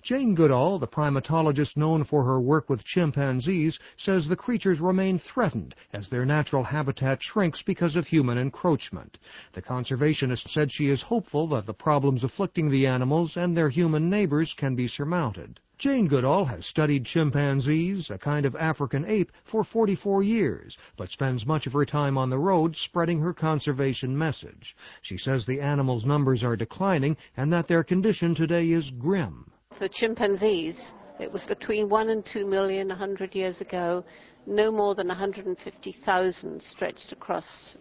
Jane Goodall, the primatologist known for her work with chimpanzees, says the creatures remain threatened as their natural habitat shrinks because of human encroachment. The conservationist said she is hopeful that the problems afflicting the animals and their human neighbors can be surmounted. Jane Goodall has studied chimpanzees, a kind of African ape, for 44 years, but spends much of her time on the road spreading her conservation message. She says the animals' numbers are declining and that their condition today is grim. For chimpanzees, it was between 1 and 2 million 100 years ago. No more than 150,000 stretched across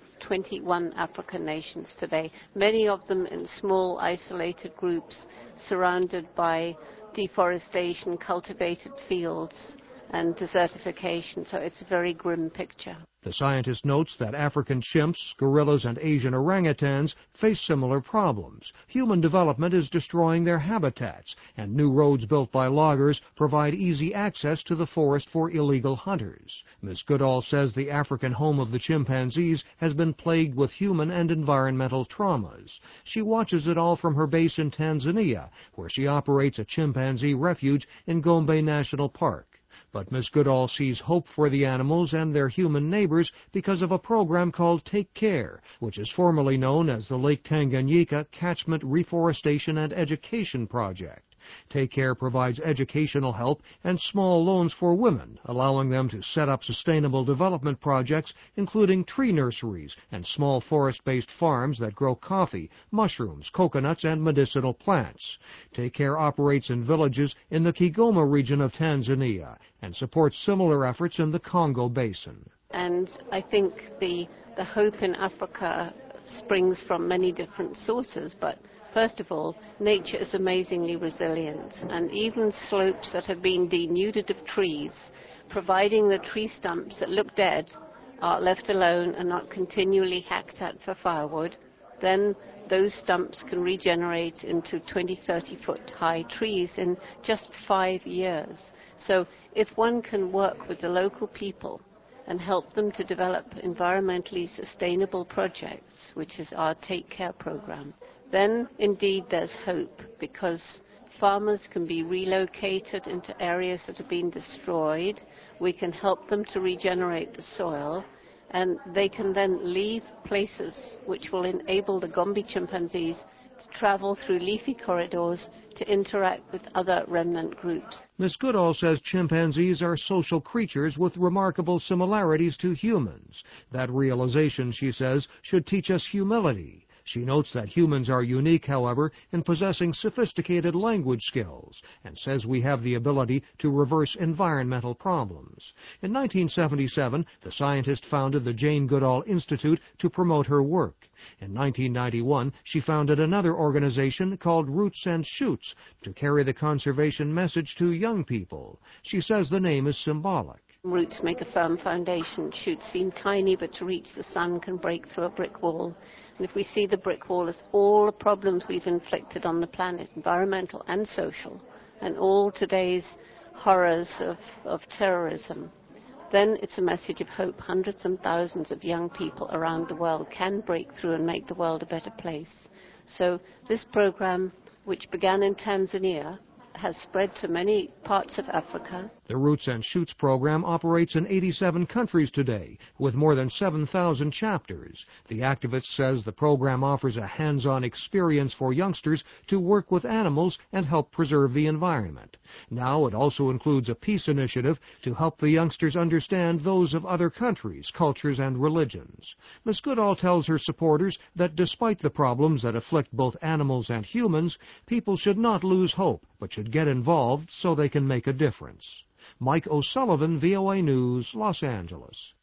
21 African nations today, many of them in small, isolated groups, surrounded by deforestation, cultivated fields, and desertification. So it's a very grim picture. The scientist notes that African chimps, gorillas, and Asian orangutans face similar problems. Human development is destroying their habitats, and new roads built by loggers provide easy access to the forest for illegal hunters. Ms. Goodall says the African home of the chimpanzees has been plagued with human and environmental traumas. She watches it all from her base in Tanzania, where she operates a chimpanzee refuge in Gombe National Park. But Ms. Goodall sees hope for the animals and their human neighbors because of a program called Take Care, which is formerly known as the Lake Tanganyika Catchment Reforestation and Education Project. Take Care provides educational help and small loans for women, allowing them to set up sustainable development projects, including tree nurseries and small forest-based farms that grow coffee, mushrooms, coconuts, and medicinal plants. Take Care operates in villages in the Kigoma region of Tanzania and supports similar efforts in the Congo Basin. And I think the hope in Africa springs from many different sources, but first of all, nature is amazingly resilient, and even slopes that have been denuded of trees, providing the tree stumps that look dead are left alone and not continually hacked at for firewood, then those stumps can regenerate into 20, 30-foot high trees in just 5 years. So if one can work with the local people and help them to develop environmentally sustainable projects, which is our Take Care program, then indeed there's hope, because farmers can be relocated into areas that have been destroyed. We can help them to regenerate the soil, and they can then leave places which will enable the Gombe chimpanzees to travel through leafy corridors to interact with other remnant groups. Ms. Goodall says chimpanzees are social creatures with remarkable similarities to humans. That realization, she says, should teach us humility. She notes that humans are unique, however, in possessing sophisticated language skills, and says we have the ability to reverse environmental problems. In 1977, the scientist founded the Jane Goodall Institute to promote her work. In 1991, she founded another organization called Roots and Shoots to carry the conservation message to young people. She says the name is symbolic. Roots make a firm foundation. Shoots seem tiny, but to reach the sun can break through a brick wall. And if we see the brick wall as all the problems we've inflicted on the planet, environmental and social, and all today's horrors of terrorism, then it's a message of hope. Hundreds and thousands of young people around the world can break through and make the world a better place. So this program, which began in Tanzania, has spread to many parts of Africa. The Roots and Shoots program operates in 87 countries today, with more than 7,000 chapters. The activist says the program offers a hands-on experience for youngsters to work with animals and help preserve the environment. Now it also includes a peace initiative to help the youngsters understand those of other countries, cultures, and religions. Ms. Goodall tells her supporters that despite the problems that afflict both animals and humans, people should not lose hope, but should get involved so they can make a difference. Mike O'Sullivan, VOA News, Los Angeles.